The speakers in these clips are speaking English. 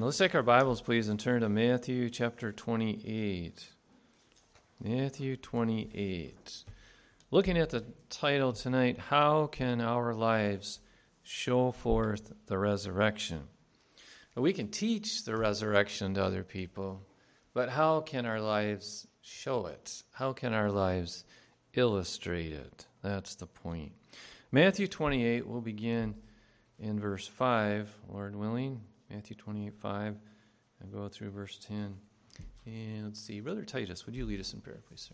Let's take our Bibles, please, and turn to Matthew chapter 28. Matthew 28. Looking at the title tonight, How Can Our Lives Show Forth the Resurrection? We can teach the resurrection to other people, but how can our lives show it? How can our lives illustrate it? That's the point. Matthew 28, we'll begin in verse 5, Lord willing. Matthew 28, 5, and go through verse 10. And let's see, Brother Titus, would you lead us in prayer, please, sir?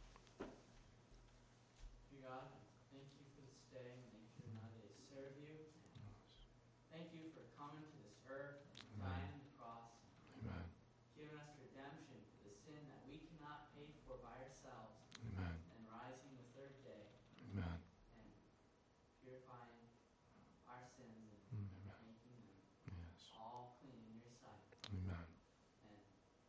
Dear God, thank you for this day, and thank you for another day to serve you. Thank you for coming to this earth and dying on the cross. Amen. Giving us redemption for the sin that we cannot pay for by ourselves. Amen. And rising the third day. Amen. And purifying our sins and Amen. making them Yes. all clean in your sight. Amen. And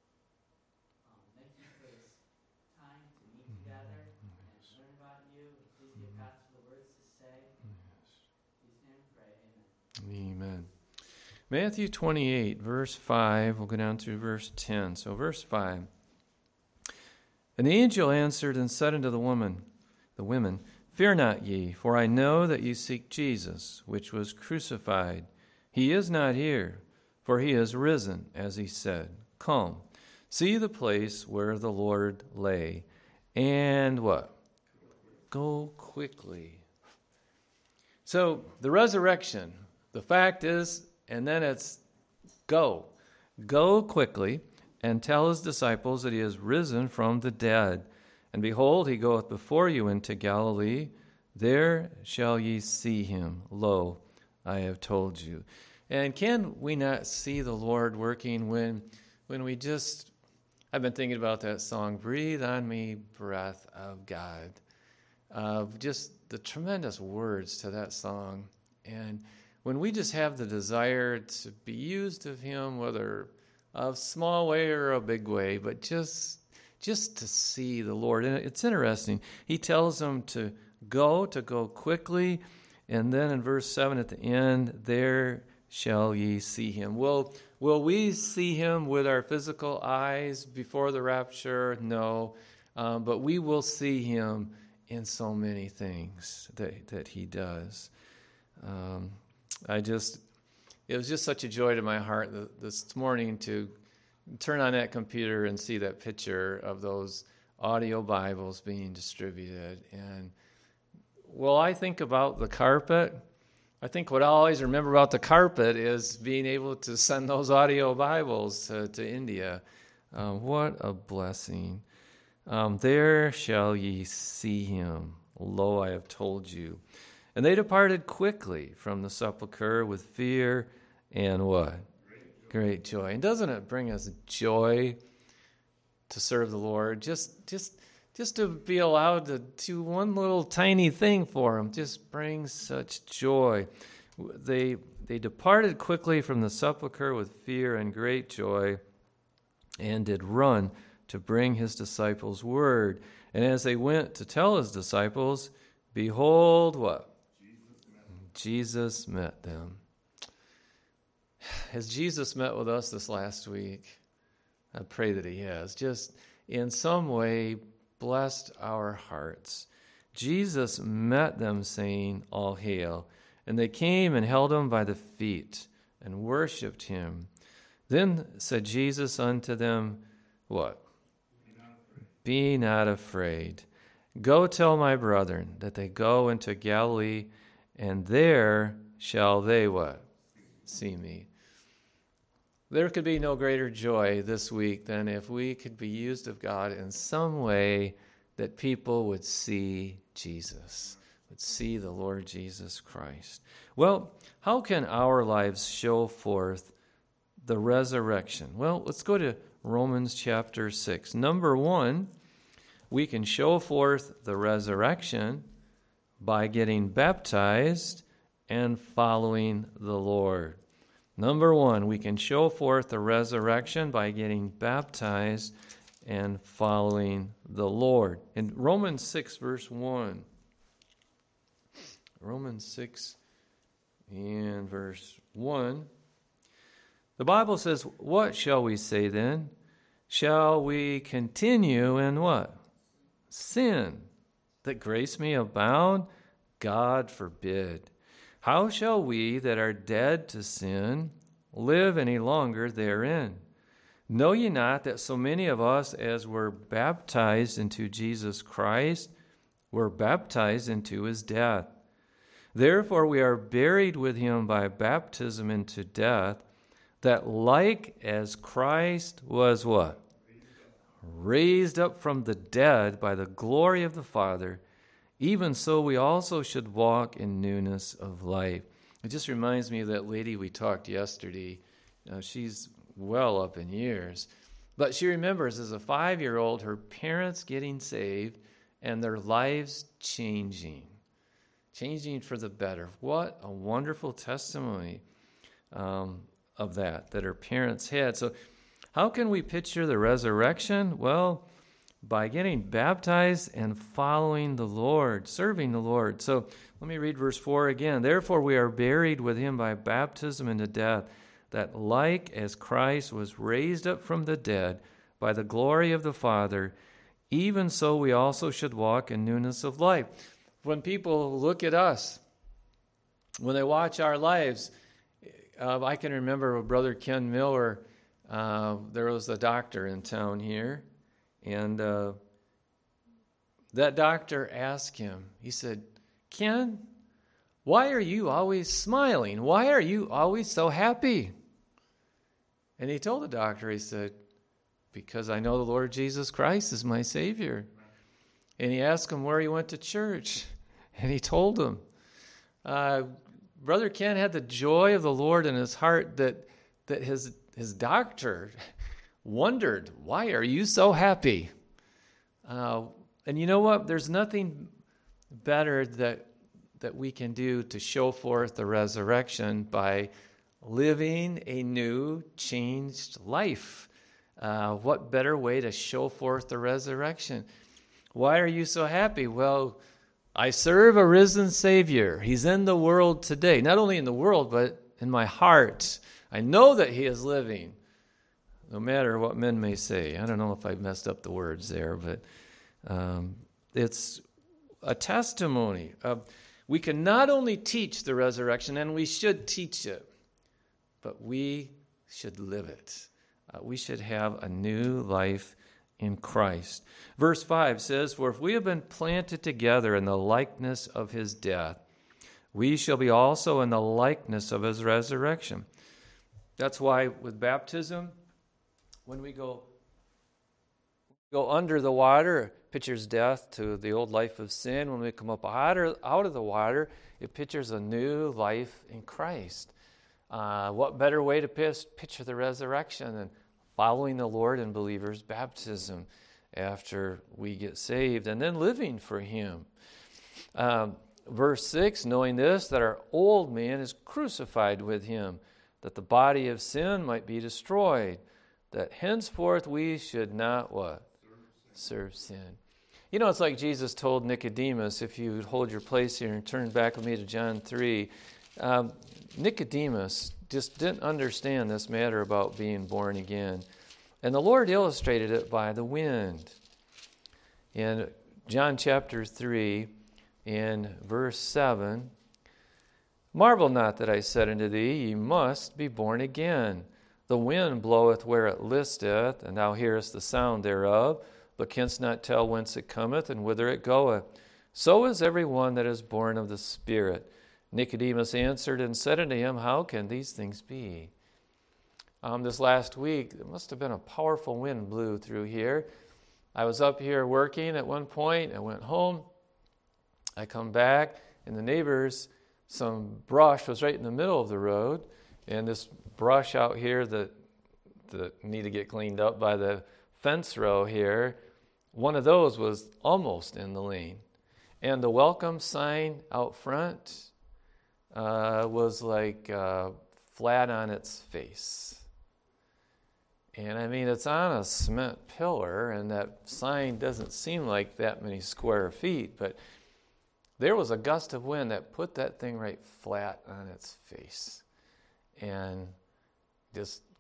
thank you for this time to meet together and learn about you. And please give Pastor the words to say. Please name and pray. Amen. Amen. Matthew 28, verse 5, we'll go down to verse 10. So verse 5. And the angel answered and said unto the women, Fear not ye, for I know that ye seek Jesus, which was crucified. He is not here, for he is risen, as he said. Come, see the place where the Lord lay, and what? Go quickly. So the resurrection, the fact is, and then it's go. Go quickly, and tell his disciples that he is risen from the dead. And behold, he goeth before you into Galilee. There shall ye see him. Lo, I have told you. And can we not see the Lord working when we just, I've been thinking about that song, Breathe on Me, Breath of God. Just the tremendous words to that song. And when we just have the desire to be used of him, whether a small way or a big way, but just to see the Lord. And it's interesting. He tells them to go quickly. And then in verse 7 at the end, there shall ye see him. Will we see him with our physical eyes before the rapture? No. But we will see him in so many things that he does. It was just such a joy to my heart this morning to turn on that computer and see that picture of those audio Bibles being distributed. And I think about the carpet. I think what I always remember about the carpet is being able to send those audio Bibles to India. What a blessing. There shall ye see him. Lo, I have told you. And they departed quickly from the sepulchre with fear and what? Great joy. And doesn't it bring us joy to serve the Lord? Just to be allowed to do one little tiny thing for him just brings such joy. They departed quickly from the sepulchre with fear and great joy, and did run to bring his disciples word. And as they went to tell his disciples, behold, what? Jesus met them. Has Jesus met with us this last week? I pray that he has. Just in some way blessed our hearts. Jesus met them, saying, All hail. And they came and held him by the feet and worshipped him. Then said Jesus unto them, what? Be not afraid. Go tell my brethren that they go into Galilee, and there shall they what? See me. There could be no greater joy this week than if we could be used of God in some way that people would see Jesus, would see the Lord Jesus Christ. Well, how can our lives show forth the resurrection? Well, let's go to Romans chapter 6. Number 1, we can show forth the resurrection by getting baptized and following the Lord. Number 1, we can show forth the resurrection by getting baptized and following the Lord. In Romans 6, verse 1. Romans 6 and verse 1. The Bible says, what shall we say then? Shall we continue in what? Sin, that grace may abound? God forbid. How shall we that are dead to sin live any longer therein? Know ye not that so many of us as were baptized into Jesus Christ were baptized into his death? Therefore we are buried with him by baptism into death, that like as Christ was what? Raised up from the dead by the glory of the Father, even so we also should walk in newness of life. It just reminds me of that lady we talked yesterday. She's well up in years. But she remembers as a 5-year-old her parents getting saved and their lives changing for the better. What a wonderful testimony of that her parents had. So how can we picture the resurrection? Well, by getting baptized and following the Lord, serving the Lord. So let me read verse 4 again. Therefore we are buried with him by baptism into death, that like as Christ was raised up from the dead by the glory of the Father, even so we also should walk in newness of life. When people look at us, when they watch our lives, I can remember Brother Ken Miller. There was a doctor in town here, and that doctor asked him, he said, Ken, why are you always smiling? Why are you always so happy? And he told the doctor, he said, because I know the Lord Jesus Christ is my Savior. And he asked him where he went to church, and he told him. Brother Ken had the joy of the Lord in his heart that his doctor wondered, why are you so happy? And you know what? There's nothing better that we can do to show forth the resurrection by living a new, changed life. What better way to show forth the resurrection? Why are you so happy? Well, I serve a risen Savior. He's in the world today. Not only in the world, but in my heart. I know that he is living, no matter what men may say. I don't know if I messed up the words there, but it's a testimony. We can not only teach the resurrection, and we should teach it, but we should live it. We should have a new life in Christ. Verse 5 says, for if we have been planted together in the likeness of his death, we shall be also in the likeness of his resurrection. That's why with baptism, when we go under the water, it pictures death to the old life of sin. When we come up out of the water, it pictures a new life in Christ. What better way to picture the resurrection than following the Lord in believers' baptism after we get saved, and then living for him. Verse 6, knowing this, that our old man is crucified with him, that the body of sin might be destroyed, that henceforth we should not what? Serve sin. You know, it's like Jesus told Nicodemus, if you would hold your place here and turn back with me to John 3, Nicodemus just didn't understand this matter about being born again. And the Lord illustrated it by the wind. In John chapter 3, in verse 7, marvel not that I said unto thee, ye must be born again. The wind bloweth where it listeth, and thou hearest the sound thereof, but canst not tell whence it cometh and whither it goeth. So is every one that is born of the Spirit. Nicodemus answered and said unto him, how can these things be? This last week, there must have been a powerful wind blew through here. I was up here working at one point. I went home. I come back, and the neighbors, some brush was right in the middle of the road, and this brush out here that need to get cleaned up by the fence row here, one of those was almost in the lane. And the welcome sign out front was like flat on its face. And I mean, it's on a cement pillar, and that sign doesn't seem like that many square feet, but there was a gust of wind that put that thing right flat on its face and just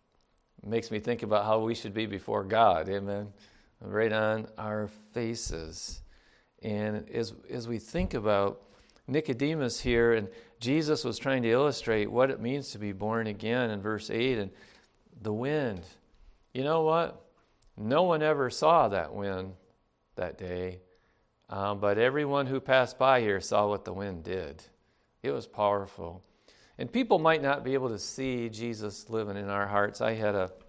makes me think about how we should be before God. Amen. Right on our faces. And as we think about Nicodemus here, and Jesus was trying to illustrate what it means to be born again in verse 8, and the wind. You know what? No one ever saw that wind that day, but everyone who passed by here saw what the wind did. It was powerful. And people might not be able to see Jesus living in our hearts. I had I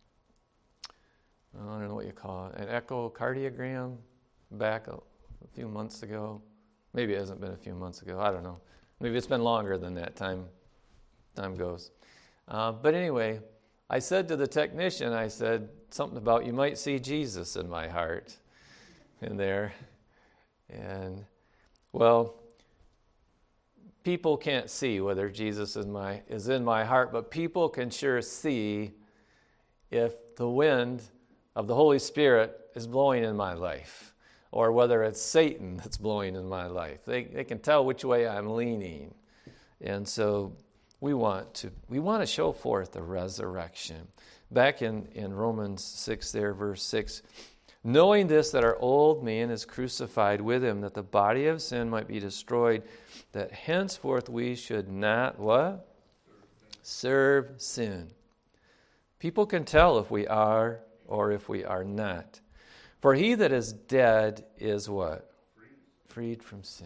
don't know what you call it, an echocardiogram back a few months ago. Maybe it hasn't been a few months ago. I don't know. Maybe it's been longer than that. Time goes. But anyway, I said to the technician, I said something about, you might see Jesus in my heart in there. And, well, people can't see whether Jesus is in my heart, but people can sure see if the wind of the Holy Spirit is blowing in my life, or whether it's Satan that's blowing in my life. They can tell which way I'm leaning. And so we want to show forth the resurrection. Back in Romans 6 there, verse 6, knowing this, that our old man is crucified with him, that the body of sin might be destroyed, that henceforth we should not, what? Serve sin. People can tell if we are or if we are not. For he that is dead is what? Freed from sin.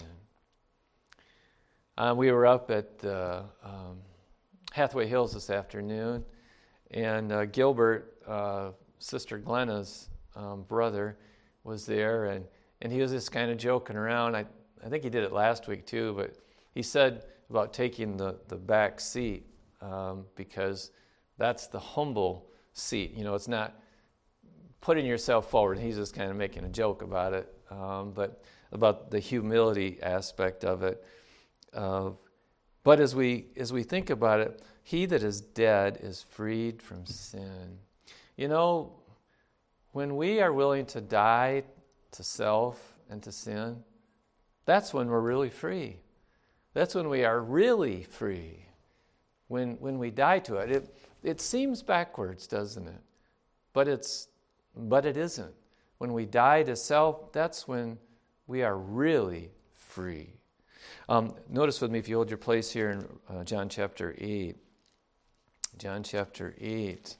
We were up at Hathaway Hills this afternoon, and Gilbert, Sister Glenna's brother, was there, and he was just kind of joking around. I think he did it last week too, but he said about taking the back seat because that's the humble seat. You know, it's not putting yourself forward. He's just kind of making a joke about it, but about the humility aspect of it. But as we think about it, he that is dead is freed from sin. You know, when we are willing to die to self and to sin, that's when we're really free. That's when we are really free. When we die to it. It seems backwards, doesn't it? But it isn't. When we die to self, that's when we are really free. Notice with me, if you hold your place here in John chapter 8. John chapter 8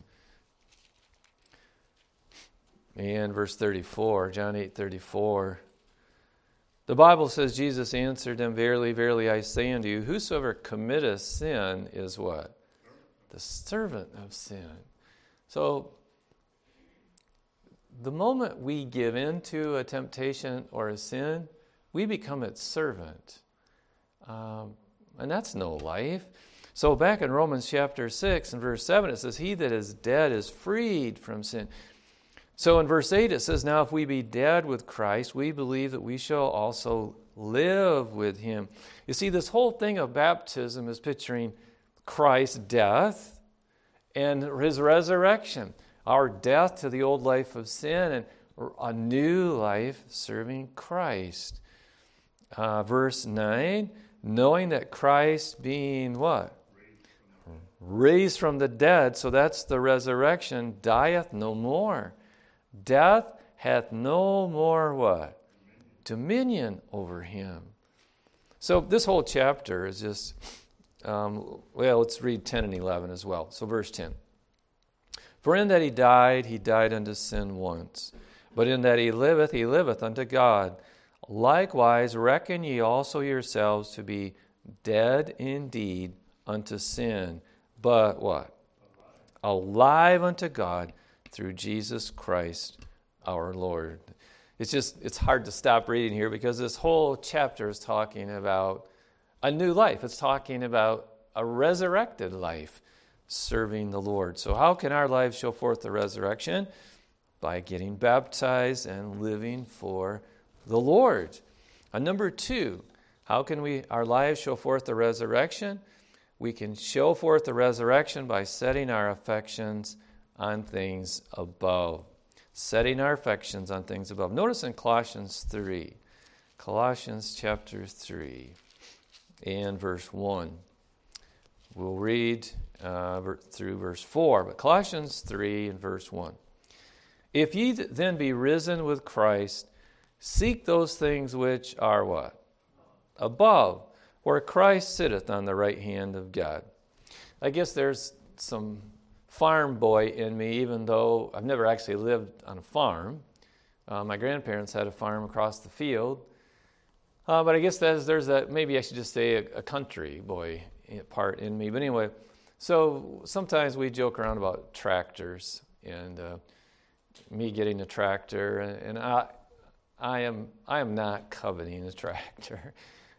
and verse 34. John 8:34. The Bible says, Jesus answered them, verily, verily, I say unto you, whosoever committeth sin is what? The servant of sin. So, the moment we give into a temptation or a sin, we become its servant. And that's no life. So back in Romans chapter 6 and verse 7, it says, he that is dead is freed from sin. So in verse 8 it says, now if we be dead with Christ, we believe that we shall also live with him. You see, this whole thing of baptism is picturing Christ's death and his resurrection. Our death to the old life of sin and a new life serving Christ. Verse 9, knowing that Christ being what? Raised from the dead, so that's the resurrection, dieth no more. Death hath no more what? Dominion over him. So this whole chapter is just, let's read 10 and 11 as well. So verse 10. For in that he died unto sin once. But in that he liveth unto God. Likewise reckon ye also yourselves to be dead indeed unto sin, but what? Alive unto God through Jesus Christ our Lord. It's hard to stop reading here because this whole chapter is talking about a new life. It's talking about a resurrected life serving the Lord. So how can our lives show forth the resurrection? By getting baptized and living for the Lord. And number 2, how can our lives show forth the resurrection? We can show forth the resurrection by setting our affections on things above. Setting our affections on things above. Notice in Colossians 3. Colossians chapter 3 and verse 1. We'll read through verse 4. But Colossians 3 and verse 1. If ye then be risen with Christ, seek those things which are what? Above, where Christ sitteth on the right hand of God. I guess there's some farm boy in me, even though I've never actually lived on a farm. My grandparents had a farm across the field. But I guess there's that, maybe I should just say a country boy part in me. But anyway, so sometimes we joke around about tractors and me getting a tractor, and I am not coveting a tractor.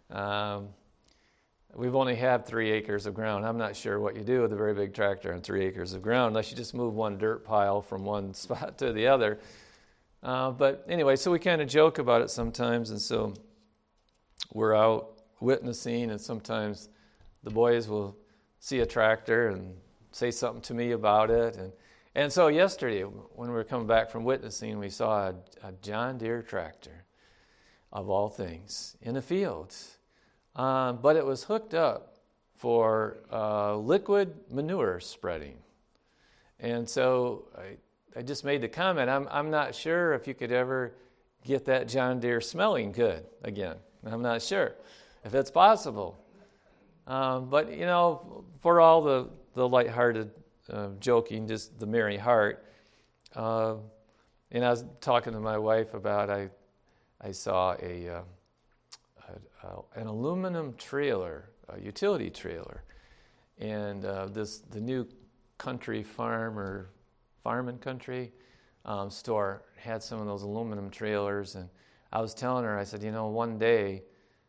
We've only had 3 acres of ground. I'm not sure what you do with a very big tractor on 3 acres of ground, unless you just move one dirt pile from one spot to the other. But anyway, so we kind of joke about it sometimes, and so we're out witnessing, and sometimes the boys will see a tractor and say something to me about it. And so yesterday, when we were coming back from witnessing, we saw a John Deere tractor, of all things, in a field. But it was hooked up for liquid manure spreading. And so I just made the comment, I'm not sure if you could ever get that John Deere smelling good again. I'm not sure if it's possible. But, you know, for all the lighthearted joking, just the merry heart, and I was talking to my wife about, I saw an aluminum trailer, a utility trailer, and the new country farm or farm and country store had some of those aluminum trailers, and I was telling her, I said, you know, one day,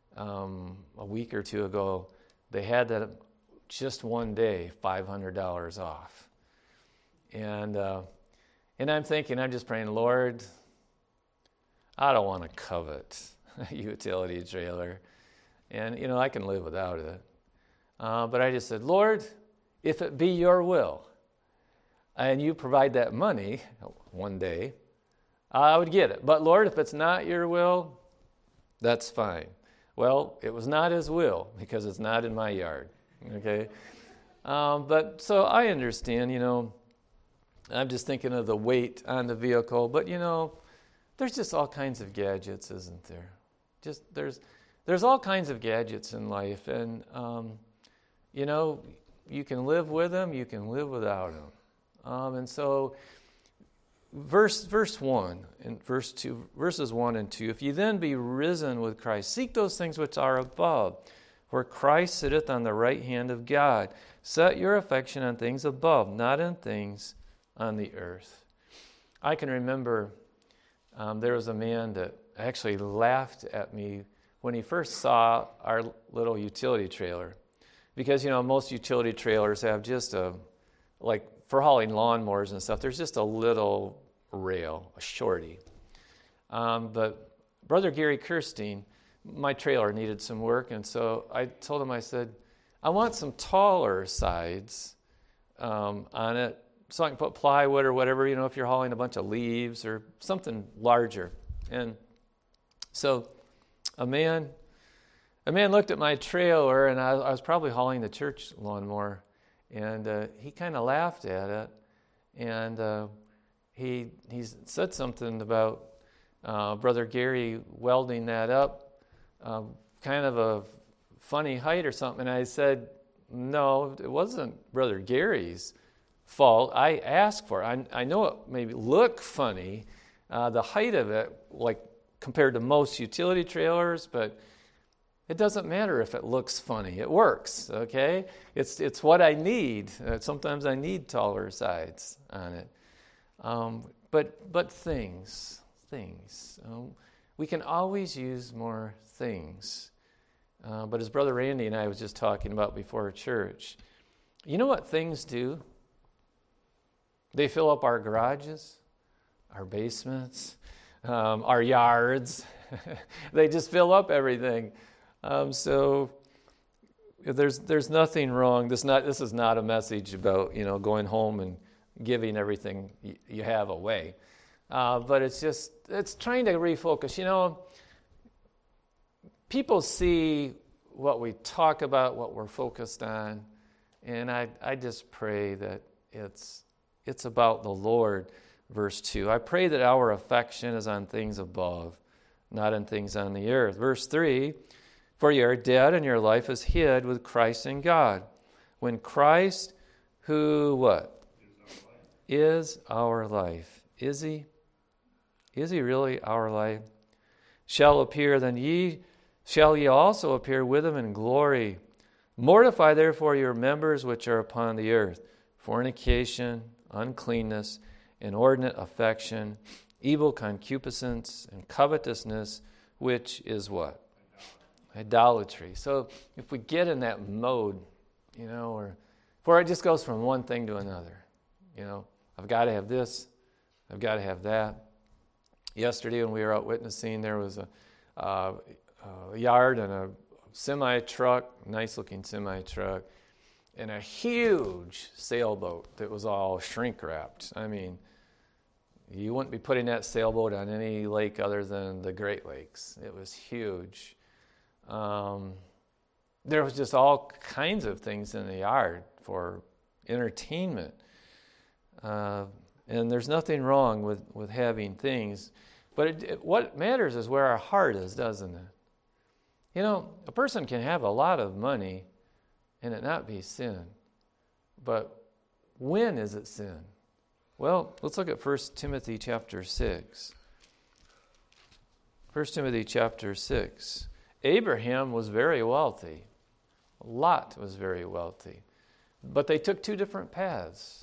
a week or two ago, they had that just one day, $500 off. And I'm thinking, I'm just praying, Lord, I don't want to covet a utility trailer. And, you know, I can live without it. But I just said, Lord, if it be your will, and you provide that money one day, I would get it. But Lord, if it's not your will, that's fine. Well, it was not his will because it's not in my yard. Okay? But so I understand, you know, I'm just thinking of the weight on the vehicle. But, you know, there's just all kinds of gadgets, isn't there? Just there's all kinds of gadgets in life. And, you know, you can live with them, you can live without them. And so verse 1 and verse 2, verses 1 and 2, if ye then be risen with Christ, seek those things which are above, where Christ sitteth on the right hand of God. Set your affection on things above, not on things on the earth. I can remember there was a man that actually laughed at me when he first saw our little utility trailer. Because, you know, most utility trailers have just like for hauling lawnmowers and stuff, there's just a little rail, a shorty. But Brother Gary Kirstein, my trailer needed some work, and so I told him, I said, I want some taller sides on it so I can put plywood or whatever, you know, if you're hauling a bunch of leaves or something larger. And so a man looked at my trailer, and I was probably hauling the church lawnmower, and he kind of laughed at it, and he said something about Brother Gary welding that up, kind of a funny height or something. And I said, no, it wasn't Brother Gary's fault. I asked for it. I know it maybe look funny, the height of it, like compared to most utility trailers, but it doesn't matter if it looks funny. It works, okay? It's what I need. Sometimes I need taller sides on it. But things. We can always use more things. But as Brother Randy and I was just talking about before church, you know what things do? They fill up our garages, our basements, our yards. They just fill up everything. So there's nothing wrong. This is not a message about, you know, going home and giving everything you have away. But it's trying to refocus. You know, people see what we talk about, what we're focused on, And I just pray that it's about the Lord. Verse 2, I pray that our affection is on things above, not on things on the earth. Verse 3, for you are dead and your life is hid with Christ in God. When Christ, who what? Is our life. Is he? Is he really our life? Shall appear, then shall ye also appear with him in glory. Mortify therefore your members which are upon the earth, fornication, uncleanness, inordinate affection, evil concupiscence, and covetousness, which is what? Idolatry. So if we get in that mode, or it just goes from one thing to another. I've got to have this, I've got to have that. Yesterday when we were out witnessing, there was a yard and a semi-truck, nice-looking semi-truck, and a huge sailboat that was all shrink-wrapped. I mean, you wouldn't be putting that sailboat on any lake other than the Great Lakes. It was huge. There was just all kinds of things in the yard for entertainment. And there's nothing wrong with having things. But what matters is where our heart is, doesn't it? A person can have a lot of money and it not be sin. But when is it sin? Well, let's look at 1 Timothy chapter 6. 1 Timothy chapter 6. Abraham was very wealthy. Lot was very wealthy. But they took two different paths.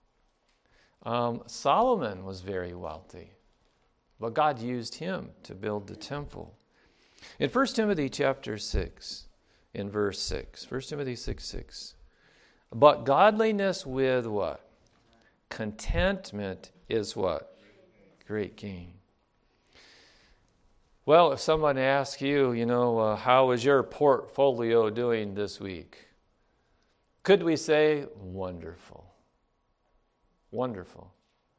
Solomon was very wealthy. But God used him to build the temple. In 1 Timothy chapter 6, in verse 6, 1 Timothy 6:6, but godliness with what? Contentment is what? Great gain. Well, if someone asks you, how is your portfolio doing this week? Could we say, wonderful? Wonderful.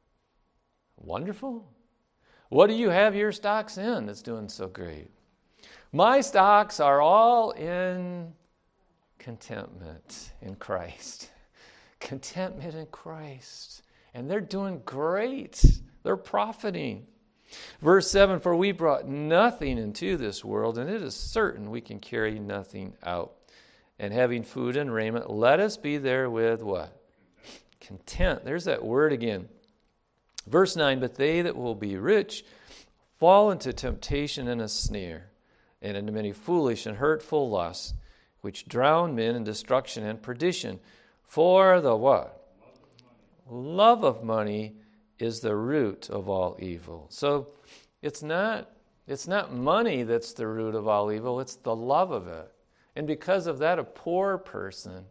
Wonderful? What do you have your stocks in that's doing so great? My stocks are all in contentment in Christ. Contentment in Christ. And they're doing great. They're profiting. Verse 7, for we brought nothing into this world, and it is certain we can carry nothing out. And having food and raiment, let us be therewith what? Content. There's that word again. Verse 9, but they that will be rich fall into temptation and a snare, and into many foolish and hurtful lusts, which drown men in destruction and perdition. For the what? Love of money is the root of all evil. So it's not money that's the root of all evil, it's the love of it. And because of that, a poor person,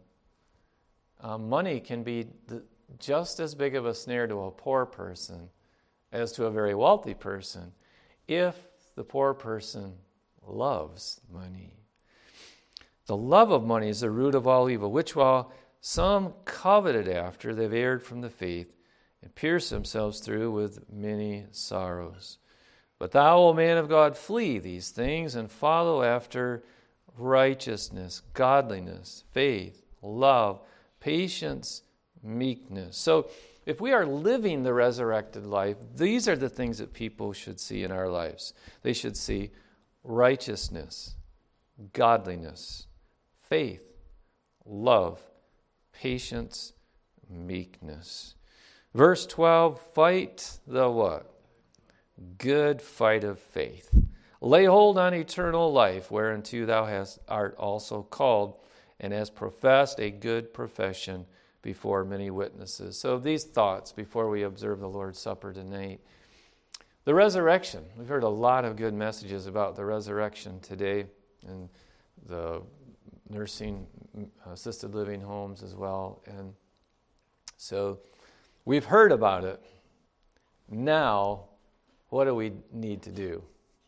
money can be just as big of a snare to a poor person as to a very wealthy person if the poor person loves money. The love of money is the root of all evil, which while some coveted after, they've erred from the faith and pierced themselves through with many sorrows. But thou, O man of God, flee these things and follow after righteousness, godliness, faith, love, patience, meekness. So if we are living the resurrected life, these are the things that people should see in our lives. They should see righteousness, godliness, faith, love, patience, meekness. Verse 12, fight the what? Good fight of faith. Lay hold on eternal life, whereunto thou art also called, and hast professed a good profession before many witnesses. So these thoughts before we observe the Lord's Supper tonight. The resurrection. We've heard a lot of good messages about the resurrection today, and the nursing, assisted living homes as well. And so we've heard about it. Now, what do we need to do?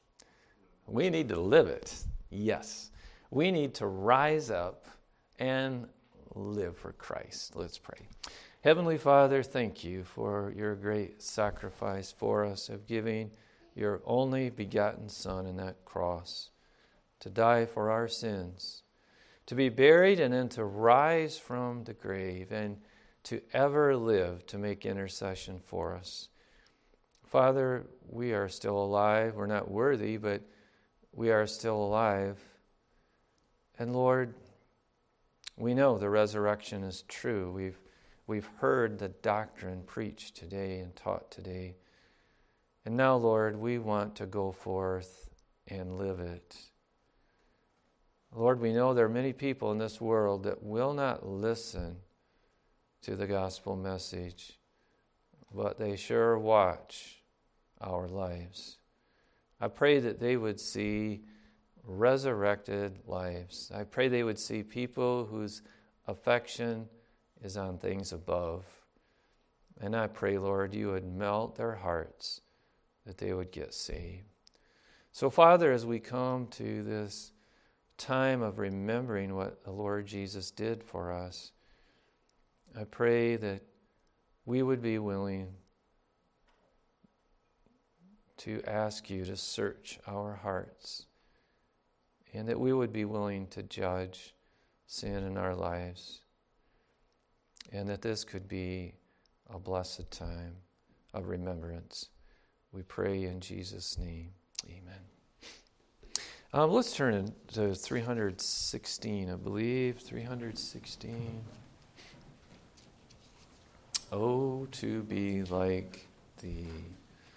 We need to live it. Yes. We need to rise up and live for Christ. Let's pray. Heavenly Father, thank you for your great sacrifice for us of giving your only begotten Son in that cross to die for our sins, to be buried and then to rise from the grave and to ever live to make intercession for us. Father, we are still alive. We're not worthy, but we are still alive. And Lord, we know the resurrection is true. We've heard the doctrine preached today and taught today. And now, Lord, we want to go forth and live it. Lord, we know there are many people in this world that will not listen to the gospel message, but they sure watch our lives. I pray that they would see resurrected lives. I pray they would see people whose affection is on things above. And I pray, Lord, you would melt their hearts, that they would get saved. So, Father, as we come to this time of remembering what the Lord Jesus did for us, I pray that we would be willing to ask you to search our hearts, and that we would be willing to judge sin in our lives, and that this could be a blessed time of remembrance. We pray in Jesus' name. Amen. Let's turn to 316, I believe. 316. Oh, to be like thee.